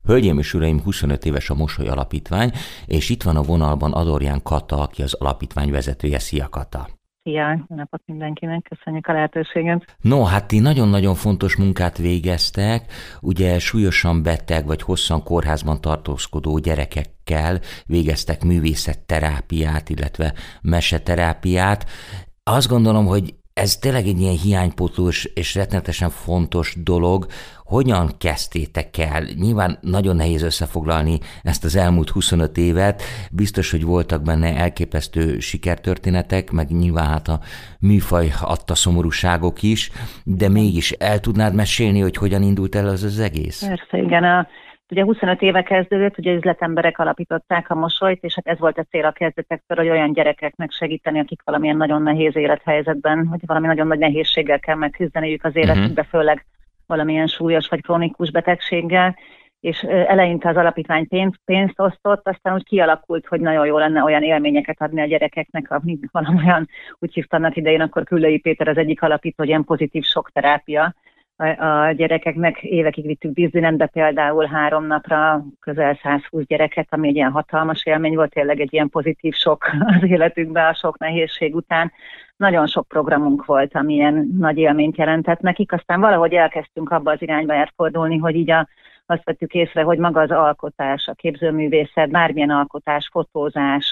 Hölgyeim és uraim, 25 éves a Mosoly Alapítvány, és itt van a vonalban Adorján Kata, aki az alapítvány vezetője. Szia, Kata! Szia! Jó napot mindenkinek, köszönjük a lehetőséget. No, hát ti nagyon-nagyon fontos munkát végeztek, ugye súlyosan beteg vagy hosszan kórházban tartózkodó gyerekekkel végeztek művészetterápiát, illetve meseterápiát. Azt gondolom, hogy ez tényleg egy ilyen hiánypótlós és rettenetesen fontos dolog. Hogyan kezdtétek el? Nyilván nagyon nehéz összefoglalni ezt az elmúlt 25 évet. Biztos, hogy voltak benne elképesztő sikertörténetek, meg nyilván hát a műfaj adta szomorúságok is, de mégis el tudnád mesélni, hogy hogyan indult el az egész? Persze, igen. Ugye 25 éve kezdődött, ugye üzletemberek alapították a Mosolyt, és hát ez volt a cél a kezdetektől, hogy olyan gyerekeknek segíteni, akik valamilyen nagyon nehéz élethelyzetben, vagy valami nagyon nagy nehézséggel kell megküzdeniük az életükbe, főleg valamilyen súlyos vagy krónikus betegséggel, és eleinte az alapítvány pénzt osztott, aztán úgy kialakult, hogy nagyon jó lenne olyan élményeket adni a gyerekeknek, amik valamilyen, úgy hívtanak idején, akkor Küllői Péter az egyik alapító, hogy ilyen pozitív sokterápia. A gyerekeknek évekig vittük Disneylandbe például 3 napra közel 120 gyereket, ami egy ilyen hatalmas élmény volt, tényleg egy ilyen pozitív sok az életükben a sok nehézség után. Nagyon sok programunk volt, ami ilyen nagy élményt jelentett nekik, aztán valahogy elkezdtünk abba az irányba elfordulni, hogy így azt vettük észre, hogy maga az alkotás, a képzőművészet, bármilyen alkotás, fotózás,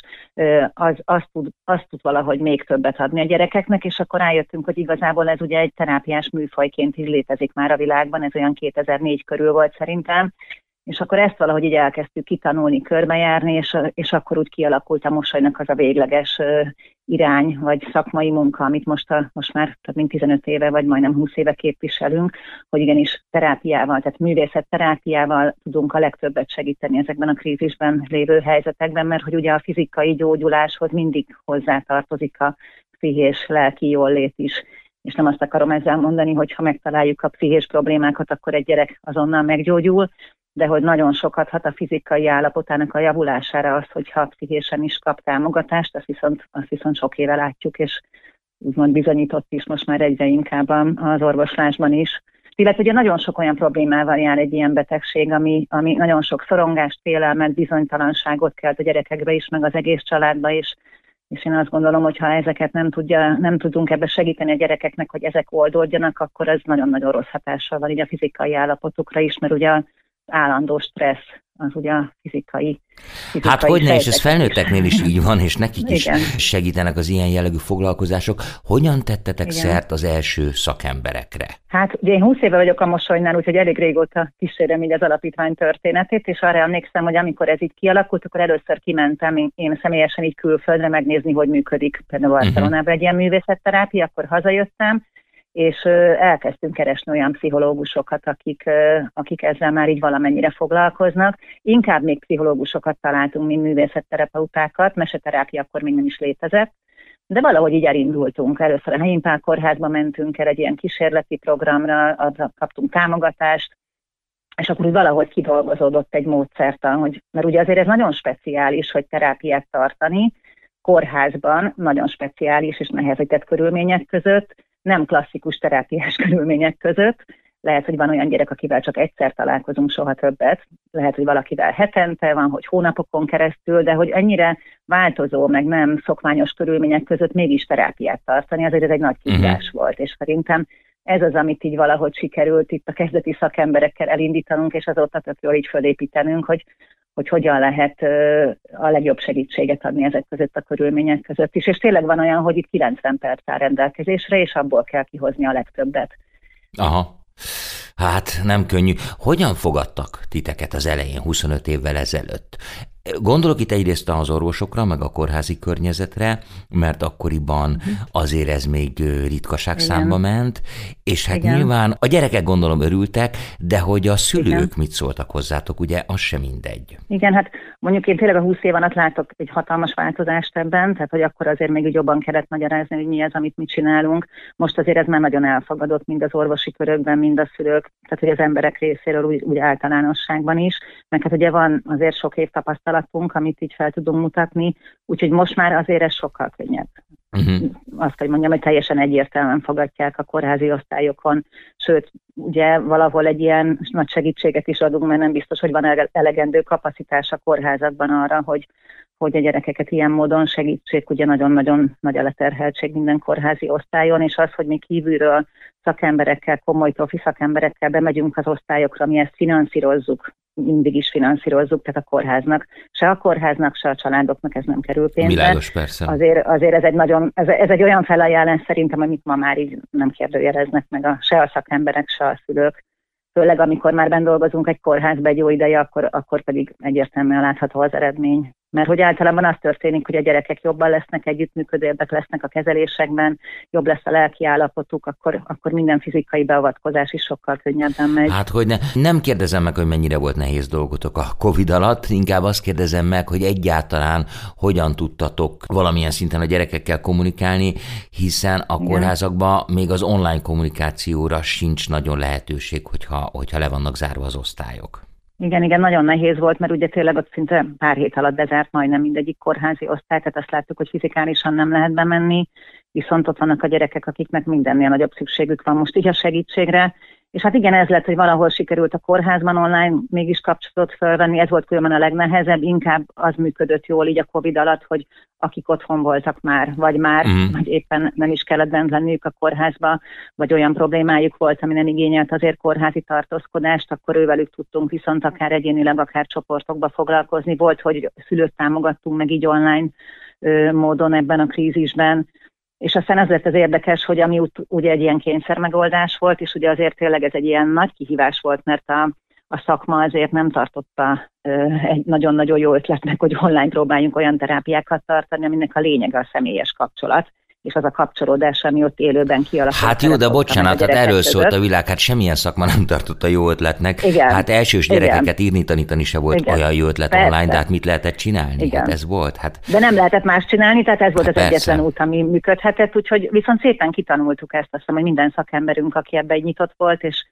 az tud valahogy még többet adni a gyerekeknek, és akkor rájöttünk, hogy igazából ez ugye egy terápiás műfajként is létezik már a világban, ez olyan 2004 körül volt szerintem, és akkor ezt valahogy így elkezdtük kitanulni, körbejárni, és akkor úgy kialakult a Mosolynak az a végleges irány, vagy szakmai munka, amit most már több mint 15 éve, vagy majdnem 20 éve képviselünk, hogy igenis terápiával, tehát művészetterápiával tudunk a legtöbbet segíteni ezekben a krízisben lévő helyzetekben, mert hogy ugye a fizikai gyógyuláshoz mindig hozzátartozik a pszichés, lelki jólét is. És nem azt akarom ezzel mondani, hogy ha megtaláljuk a pszichés problémákat, akkor egy gyerek azonnal meggyógyul, de hogy nagyon sokat hat a fizikai állapotának a javulására az, hogyha pszichésen is kap támogatást, azt viszont sok éve látjuk, és úgymond bizonyított is most már egyre inkább az orvoslásban is. Illetve ugye nagyon sok olyan problémával jár egy ilyen betegség, ami nagyon sok szorongást, félelmet, bizonytalanságot kelt a gyerekekbe is, meg az egész családba is. És én azt gondolom, hogy ha ezeket nem tudunk ebbe segíteni a gyerekeknek, hogy ezek oldódjanak, akkor ez nagyon-nagyon rossz hatással van így a fizikai állapotukra is, mert ugye az állandó stressz az ugye a fizikai hát hogyne, és ez felnőtteknél is így van, és nekik is segítenek az ilyen jellegű foglalkozások. Hogyan tettetek szert az első szakemberekre? Hát ugye én 20 éve vagyok a Mosolynál, úgyhogy elég régóta kísérem így az alapítvány történetét, és arra emlékszem, hogy amikor ez így kialakult, akkor először kimentem én személyesen így külföldre megnézni, hogy működik például Barcelonában egy ilyen művészetterápia, akkor hazajöttem, és elkezdtünk keresni olyan pszichológusokat, akik ezzel már így valamennyire foglalkoznak. Inkább még pszichológusokat találtunk, mint művészetterapeutákat, meseterápia akkor még nem is létezett, de valahogy így elindultunk. Először a Helyén Pál kórházba mentünk el egy ilyen kísérleti programra, arra kaptunk támogatást, és akkor úgy valahogy kidolgozódott egy módszertan, mert ugye azért ez nagyon speciális, hogy terápiát tartani, kórházban nagyon speciális és nehezített körülmények között, nem klasszikus terápiás körülmények között. Lehet, hogy van olyan gyerek, akivel csak egyszer találkozunk, soha többet. Lehet, hogy valakivel hetente van, hogy hónapokon keresztül, de hogy ennyire változó, meg nem szokványos körülmények között mégis terápiát tartani, azért ez egy nagy kihívás volt. És szerintem ez az, amit így valahogy sikerült itt a kezdeti szakemberekkel elindítanunk, és azóta tök jól így fölépítenünk, hogy hogyan lehet a legjobb segítséget adni ezek között a körülmények között is. És tényleg van olyan, hogy itt 90 perc áll rendelkezésre, és abból kell kihozni a legtöbbet. Aha. Hát nem könnyű. Hogyan fogadtak titeket az elején, 25 évvel ezelőtt? Gondolok itt egyrészt az orvosokra, meg a kórházi környezetre, mert akkoriban azért ez még ritkaság számba ment, és hát nyilván a gyerekek gondolom örültek, de hogy a szülők mit szóltak hozzátok, ugye, az sem mindegy. Igen, hát mondjuk én tényleg a 20 év alatt látok egy hatalmas változást ebben, tehát hogy akkor azért még úgy jobban kellett magyarázni, hogy mi az, amit mi csinálunk. Most azért ez már nagyon elfogadott, mind az orvosi körökben, mind a szülők, tehát hogy az emberek részéről úgy általánosságban is, meg hát ugye van azért sok év tapasztalat tapasztalatunk, amit így fel tudunk mutatni, úgyhogy most már azért ez sokkal könnyebb. Azt kell mondjam, hogy teljesen egyértelműen fogadják a kórházi osztályokon, sőt, ugye valahol egy ilyen nagy segítséget is adunk, mert nem biztos, hogy van elegendő kapacitás a kórházakban arra, hogy a gyerekeket ilyen módon segítsék, ugye nagyon-nagyon nagy a leterheltség minden kórházi osztályon, és az, hogy mi kívülről szakemberekkel, komoly profi szakemberekkel bemegyünk az osztályokra, mi ezt finanszírozzuk, mindig is finanszírozzuk, tehát a kórháznak, se a kórháznak, se a családoknak ez nem kerül pénzbe. Világos, persze. Azért ez egy olyan felajánlás szerintem, amit ma már így nem kérdőjeleznek meg se a szakemberek, se a szülők. Főleg amikor már benn dolgozunk egy kórházba egy jó ideje, akkor pedig egyértelműen látható az eredmény. Mert hogy általában az történik, hogy a gyerekek jobban lesznek, együttműködőbbek lesznek a kezelésekben, jobb lesz a lelki állapotuk, akkor minden fizikai beavatkozás is sokkal könnyebben megy. Hát, hogy nem kérdezem meg, hogy mennyire volt nehéz dolgotok a Covid alatt, inkább azt kérdezem meg, hogy egyáltalán hogyan tudtatok valamilyen szinten a gyerekekkel kommunikálni, hiszen a kórházakban még az online kommunikációra sincs nagyon lehetőség, hogyha le vannak zárva az osztályok. Igen, nagyon nehéz volt, mert ugye tényleg ott szinte pár hét alatt bezárt majdnem mindegyik kórházi osztály, tehát azt láttuk, hogy fizikálisan nem lehet bemenni, viszont ott vannak a gyerekek, akiknek mindennél nagyobb szükségük van most így a segítségre. És hát igen, ez lett, hogy valahol sikerült a kórházban online mégis kapcsolatot felvenni, ez volt különben a legnehezebb, inkább az működött jól így a Covid alatt, hogy akik otthon voltak már, vagy éppen nem is kellett bent lenniük a kórházba, vagy olyan problémájuk volt, ami nem igényelt azért kórházi tartózkodást, akkor ővelük tudtunk viszont akár egyénileg, akár csoportokba foglalkozni. Volt, hogy szülőt támogattunk meg így online módon ebben a krízisben. És aztán az lett az érdekes, hogy ami ugye egy ilyen kényszermegoldás volt, és ugye azért tényleg ez egy ilyen nagy kihívás volt, mert a szakma azért nem tartotta egy nagyon-nagyon jó ötletnek, hogy online próbáljunk olyan terápiákat tartani, aminek a lényege a személyes kapcsolat, és az a kapcsolódás, ami ott élőben kialakult. Hát jó, de bocsánat, hát erről szólt a világ, hát semmilyen szakma nem tartotta jó ötletnek. Igen. Hát elsős gyerekeket írni, tanítani se volt olyan jó ötlet online, de hát mit lehetett csinálni? Igen. Hát ez volt. Hát... De nem lehetett más csinálni, tehát ez volt az persze. Egyetlen út, ami működhetett, úgyhogy viszont szépen kitanultuk ezt, azt hiszem, hogy minden szakemberünk, aki ebben nyitott volt, és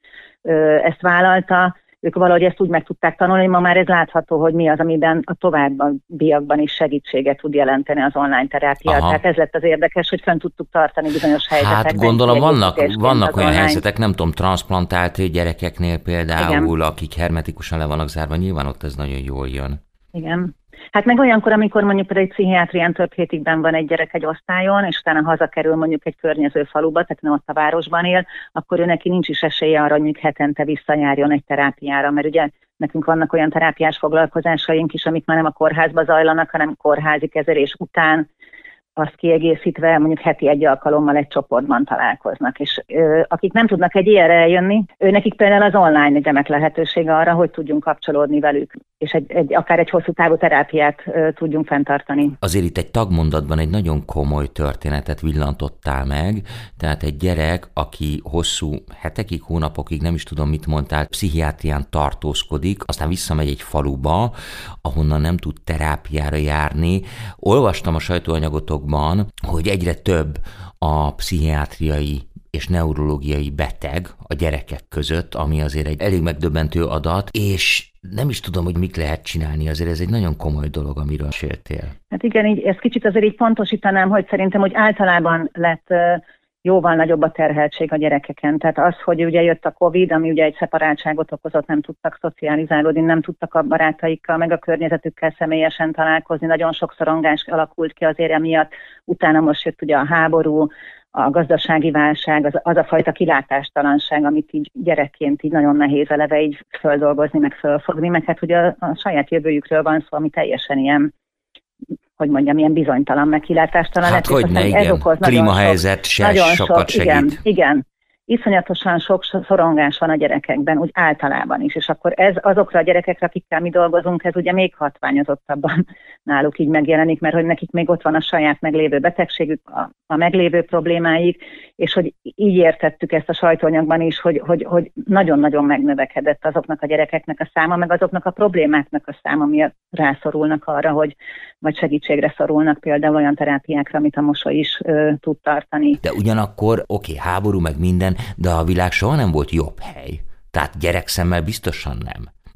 ezt vállalta, ők valahogy ezt úgy meg tudták tanulni, ma már ez látható, hogy mi az, amiben a továbbiakban is segítséget tud jelenteni az online terápia. Aha. Tehát ez lett az érdekes, hogy fenn tudtuk tartani bizonyos helyzetekben. Hát gondolom vannak olyan helyzetek, nem tudom, transzplantált gyerekeknél például, igen, akik hermetikusan le vannak zárva, nyilván ott ez nagyon jól jön. Igen. Hát meg olyankor, amikor mondjuk például egy pszichiátrián több hétig benn van egy gyerek egy osztályon, és utána hazakerül mondjuk egy környező faluba, tehát nem ott a városban él, akkor ő neki nincs is esélye arra, hogy mondjuk hetente visszajárjon egy terápiára, mert ugye nekünk vannak olyan terápiás foglalkozásaink is, amik már nem a kórházba zajlanak, hanem kórházi kezelés után, azt kiegészítve mondjuk heti egy alkalommal egy csoportban találkoznak. És akik nem tudnak egy ilyenre eljönni, nekik például az online egy remek lehetőség arra, hogy tudjunk kapcsolódni velük, és akár egy hosszú távú terápiát tudjunk fenntartani. Azért itt egy tagmondatban egy nagyon komoly történetet villantottál meg, tehát egy gyerek, aki hosszú hetekig, hónapokig, nem is tudom mit mondtál, pszichiátrián tartózkodik, aztán visszamegy egy faluba, ahonnan nem tud terápiára járni. Olvastam a sajtóanyagotokban, hogy egyre több a pszichiátriai és neurológiai beteg a gyerekek között, ami azért egy elég megdöbbentő adat, és nem is tudom, hogy mit lehet csinálni, azért ez egy nagyon komoly dolog, amiről meséltél. Hát igen, ezt kicsit azért így pontosítanám, hogy szerintem, hogy általában lett jóval nagyobb a terheltség a gyerekeken. Tehát az, hogy ugye jött a Covid, ami ugye egy szeparáltságot okozott, nem tudtak szocializálódni, nem tudtak a barátaikkal, meg a környezetükkel személyesen találkozni, nagyon sok szorongás alakult ki azért emiatt. Utána most jött ugye a háború, a gazdasági válság, az a fajta kilátástalanság, amit így gyerekként így nagyon nehéz eleve így földolgozni, meg fölfogni, meg hát ugye a saját jövőjükről van szó, ami teljesen ilyen, hogy mondjam, ilyen bizonytalan, meg kilátástalan. Hát hogyne, igen, klímahelyzet se sokat segít. Igen. Iszonyatosan sok szorongás van a gyerekekben, úgy általában is, és akkor ez azokra a gyerekekre, akikkel mi dolgozunk, ez ugye még hatványozottabban náluk így megjelenik, mert hogy nekik még ott van a saját meglévő betegségük, a meglévő problémáik, és hogy így értettük ezt a sajtóanyagban is, hogy nagyon-nagyon megnövekedett azoknak a gyerekeknek a száma, meg azoknak a problémáknak a száma, miatt rászorulnak arra, hogy vagy segítségre szorulnak például olyan terápiákra, amit a mosoly is tud tartani. De ugyanakkor, háború meg minden, de a világ soha nem volt jobb hely. Tehát gyerekszemmel biztosan nem.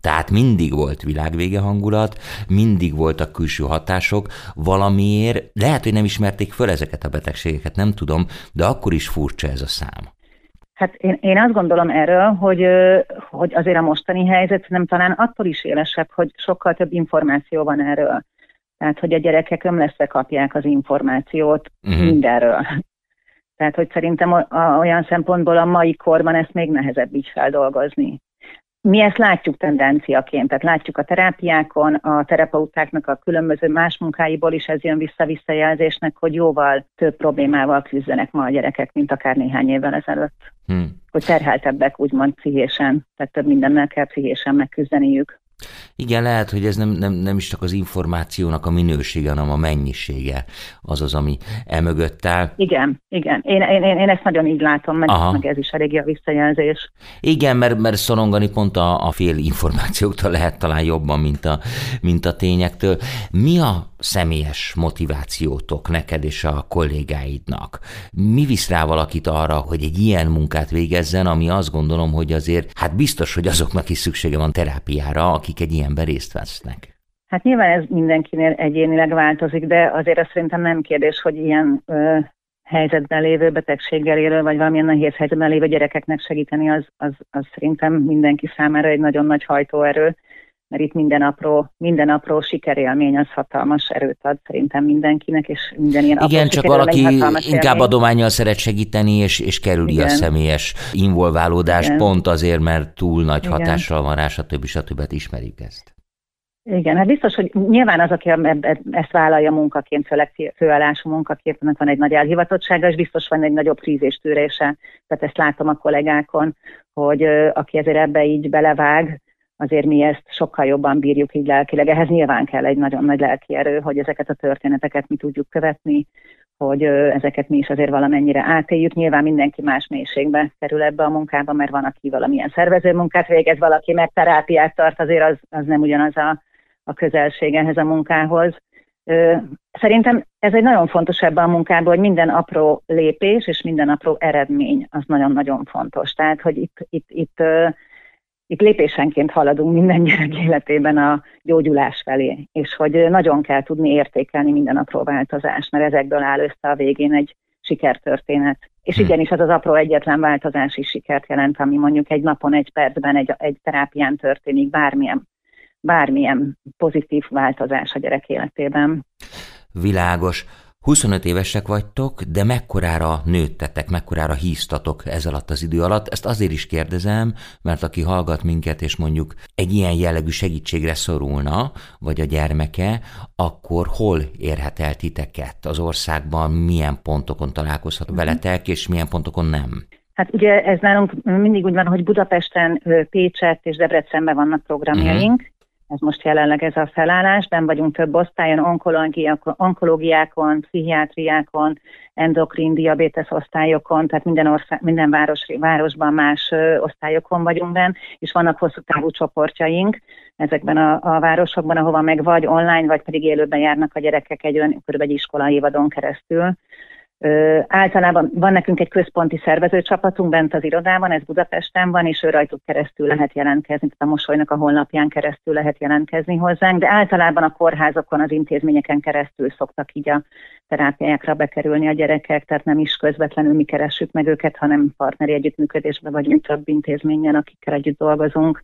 Tehát mindig volt világvége hangulat, mindig voltak külső hatások, valamiért, lehet, hogy nem ismerték föl ezeket a betegségeket, nem tudom, de akkor is furcsa ez a szám. Hát én azt gondolom erről, hogy azért a mostani helyzet nem talán attól is élesebb, hogy sokkal több információ van erről. Tehát, hogy a gyerekek ömlesztve kapják az információt mindenről. Tehát, hogy szerintem olyan szempontból a mai korban ezt még nehezebb így feldolgozni. Mi ezt látjuk tendenciaként, tehát látjuk a terápiákon, a terapeutáknak a különböző más munkáiból is ez jön visszajelzésnek, hogy jóval több problémával küzdenek ma a gyerekek, mint akár néhány évvel ezelőtt. Hogy terheltebbek, úgymond pszichésen, tehát több mindennel kell pszichésen megküzdeniük. Igen, lehet, hogy ez nem is csak az információnak a minősége, hanem a mennyisége az, ami emögött áll. Igen. Én ezt nagyon így látom, meg ez is eléggé a visszajelzés. Igen, mert szorongani pont a fél információktól lehet talán jobban, mint a tényektől. Mi a személyes motivációtok neked és a kollégáidnak? Mi visz rá valakit arra, hogy egy ilyen munkát végezzen, ami azt gondolom, hogy azért, hát biztos, hogy azoknak is szüksége van terápiára, akik egy ilyenben részt vesznek. Hát nyilván ez mindenkinél egyénileg változik, de azért azt szerintem nem kérdés, hogy ilyen helyzetben lévő, betegséggel élő, vagy valamilyen nehéz helyzetben lévő gyerekeknek segíteni, az szerintem mindenki számára egy nagyon nagy hajtóerő, mert itt minden apró sikerélmény az hatalmas erőt ad szerintem mindenkinek, és minden ilyen apró igen, csak valaki inkább élmény. Adománnyal szeret segíteni, és kerüli igen. A személyes involválódást, igen. Pont azért, mert túl nagy igen. Hatással van rá, stb. Ismerjük ezt. Igen, hát biztos, hogy nyilván az, aki ezt vállalja munkaként, főleg főállású munkaként, annak van egy nagy elhivatottsága, és biztos van egy nagyobb krízistűrése. Tehát ezt látom a kollégákon, hogy aki ezért ebbe így belevág, azért mi ezt sokkal jobban bírjuk így lelkileg. Ehhez nyilván kell egy nagyon nagy lelki erő, hogy ezeket a történeteket mi tudjuk követni, hogy ezeket mi is azért valamennyire átéljük. Nyilván mindenki más mélységbe kerül ebbe a munkába, mert van, aki valamilyen szervező munkát végez, valaki meg terápiát tart, azért az nem ugyanaz a közelség ehhez a munkához. Szerintem ez egy nagyon fontos ebben a munkában, hogy minden apró lépés és minden apró eredmény az nagyon-nagyon fontos. Tehát, hogy itt lépésenként haladunk minden gyerek életében a gyógyulás felé, és hogy nagyon kell tudni értékelni minden apró változást, mert ezekből áll össze a végén egy sikertörténet. És igenis az apró egyetlen változás is sikert jelent, ami mondjuk egy napon, egy percben, egy terápián történik, bármilyen pozitív változás a gyerek életében. Világos. 25 évesek vagytok, de mekkorára nőttetek, mekkorára híztatok ez alatt az idő alatt? Ezt azért is kérdezem, mert aki hallgat minket, és mondjuk egy ilyen jellegű segítségre szorulna, vagy a gyermeke, akkor hol érhet el titeket az országban, milyen pontokon találkozhat veletek, és milyen pontokon nem? Hát ugye ez nálunk mindig úgy van, hogy Budapesten, Pécsett és Debrecenben vannak programjaink. Ez most jelenleg ez a felállás, benn vagyunk több osztályon, onkológiákon, pszichiátriákon, endokrin, diabétesz osztályokon, tehát minden városban más osztályokon vagyunk benn, és vannak hosszú távú csoportjaink ezekben a városokban, ahova meg vagy online, vagy pedig élőben járnak a gyerekek körülbelül egy iskolai évadon keresztül. Általában van nekünk egy központi szervezőcsapatunk bent az irodában, ez Budapesten van, és ő rajtuk keresztül lehet jelentkezni, tehát a Mosolynak a honlapján keresztül lehet jelentkezni hozzánk, de általában a kórházakon, az intézményeken keresztül szoktak így a terápiákra bekerülni a gyerekek, tehát nem is közvetlenül mi keressük meg őket, hanem partneri együttműködésben vagyunk több intézményen, akikkel együtt dolgozunk.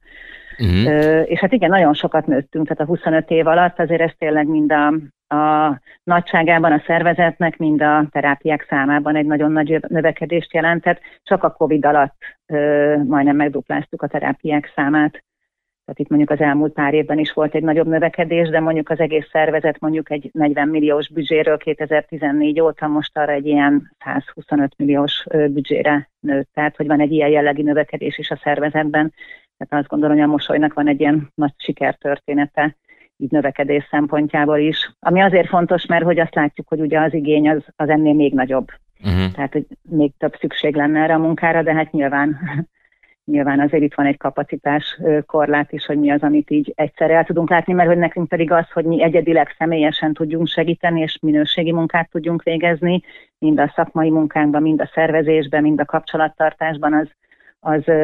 És hát igen, nagyon sokat nőttünk, tehát a 25 év alatt azért ez tényleg mind a nagyságában a szervezetnek, mind a terápiák számában egy nagyon nagy növekedést jelentett. Csak a Covid alatt majdnem megdupláztuk a terápiák számát. Tehát itt mondjuk az elmúlt pár évben is volt egy nagyobb növekedés, de mondjuk az egész szervezet mondjuk egy 40 milliós büdzséről 2014 óta most arra egy ilyen 125 milliós büdzsére nőtt. Tehát, hogy van egy ilyen jellegű növekedés is a szervezetben. Tehát azt gondolom, hogy a Mosolynak van egy ilyen nagy sikertörténete, így növekedés szempontjából is. Ami azért fontos, mert hogy azt látjuk, hogy ugye az igény az ennél még nagyobb. Tehát, hogy még több szükség lenne erre a munkára, de hát nyilván azért itt van egy kapacitás korlát is, hogy mi az, amit így egyszerre el tudunk látni, mert hogy nekünk pedig az, hogy mi egyedileg személyesen tudjunk segíteni, és minőségi munkát tudjunk végezni, mind a szakmai munkánkban, mind a szervezésben, mind a kapcsolattartásban,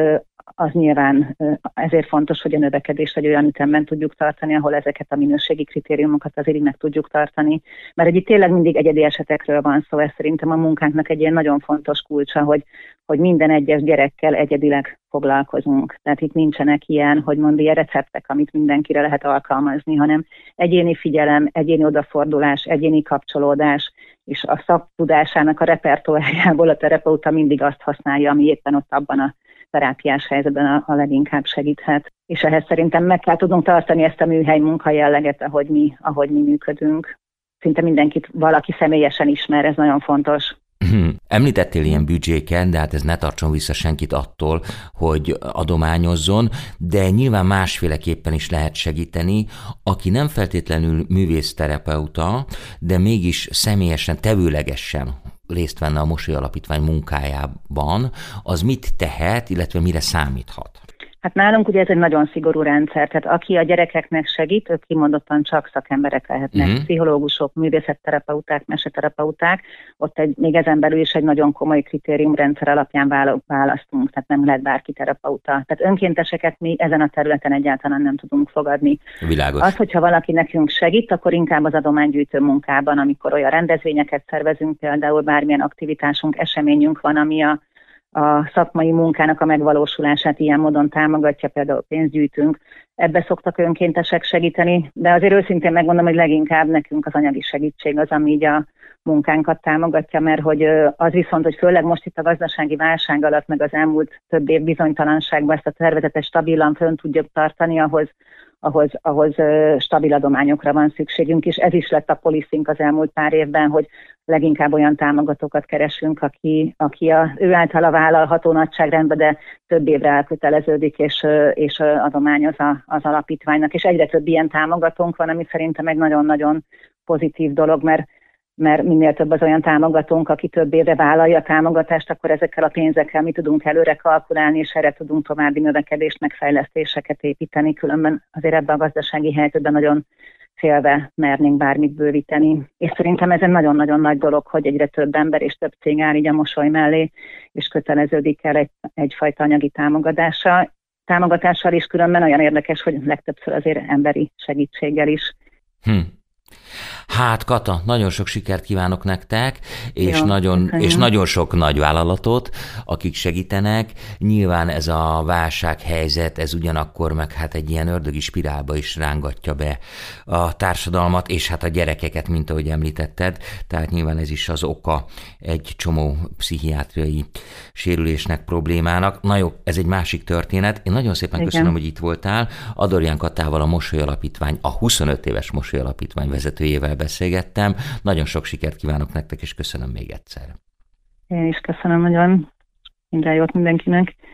az nyilván ezért fontos, hogy a növekedést egy olyan ütemben tudjuk tartani, ahol ezeket a minőségi kritériumokat azért meg tudjuk tartani. Mert itt tényleg mindig egyedi esetekről van szó, ez szerintem a munkánknak egy ilyen nagyon fontos kulcsa, hogy minden egyes gyerekkel egyedileg foglalkozunk. Tehát itt nincsenek ilyen receptek, amit mindenkire lehet alkalmazni, hanem egyéni figyelem, egyéni odafordulás, egyéni kapcsolódás, és a szaktudásának a repertoárjából a terapeuta mindig azt használja, ami éppen ott abban a terápiás helyzetben a leginkább segíthet. És ehhez szerintem meg kell tudnunk tartani ezt a műhely munkajelleget, ahogy mi működünk. Szinte mindenkit valaki személyesen ismer, ez nagyon fontos. Említettél ilyen büdzséken, de hát ez ne tartson vissza senkit attól, hogy adományozzon, de nyilván másféleképpen is lehet segíteni, aki nem feltétlenül művészterapeuta, de mégis személyesen, tevőlegesen részt venne a Mosoly Alapítvány munkájában, az mit tehet, illetve mire számíthat? Hát nálunk ugye ez egy nagyon szigorú rendszer, tehát aki a gyerekeknek segít, ők kimondottan csak szakemberek lehetnek, pszichológusok, művészetterapeuták, meseterapeuták, ott még ezen belül is egy nagyon komoly kritériumrendszer alapján választunk, tehát nem lehet bárki terapeuta. Tehát önkénteseket mi ezen a területen egyáltalán nem tudunk fogadni. Világos. Az, hogyha valaki nekünk segít, akkor inkább az adománygyűjtő munkában, amikor olyan rendezvényeket szervezünk, például bármilyen aktivitásunk, eseményünk van, ami a szakmai munkának a megvalósulását ilyen módon támogatja, például pénzt gyűjtünk. Ebbe szoktak önkéntesek segíteni, de azért őszintén megmondom, hogy leginkább nekünk az anyagi segítség az, ami így a munkánkat támogatja, mert hogy az viszont, hogy főleg most itt a gazdasági válság alatt, meg az elmúlt több év bizonytalanságban ezt a tervezetet stabilan fönn tudjuk tartani, ahhoz stabil adományokra van szükségünk, és ez is lett a policing az elmúlt pár évben, hogy leginkább olyan támogatókat keresünk, aki ő általa vállalható nagyságrendben, de több évre elköteleződik, és adományoz az alapítványnak. És egyre több ilyen támogatónk van, ami szerintem egy nagyon-nagyon pozitív dolog, mert minél több az olyan támogatónk, aki több évre vállalja a támogatást, akkor ezekkel a pénzekkel mi tudunk előre kalkulálni, és erre tudunk további növekedést, meg fejlesztéseket építeni, különben azért ebben a gazdasági helyzetben nagyon félve mernénk bármit bővíteni. És szerintem ez egy nagyon-nagyon nagy dolog, hogy egyre több ember és több cég áll így a Mosoly mellé, és köteleződik el egyfajta anyagi támogatással is, különben olyan érdekes, hogy legtöbbször azért emberi segítséggel is. Hát Kata, nagyon sok sikert kívánok nektek, és nagyon sok nagy vállalatot, akik segítenek. Nyilván ez a válsághelyzet, ez ugyanakkor meg hát egy ilyen ördögi spirálba is rángatja be a társadalmat, és hát a gyerekeket, mint ahogy említetted. Tehát nyilván ez is az oka egy csomó pszichiátriai sérülésnek, problémának. Na jó, ez egy másik történet. Én nagyon szépen köszönöm, hogy itt voltál. Adorján Katával, a Mosoly Alapítvány, a 25 éves Mosoly Alapítvány vezetőjével beszélgettem. Nagyon sok sikert kívánok nektek, és köszönöm még egyszer. Én is köszönöm nagyon. Minden jót mindenkinek.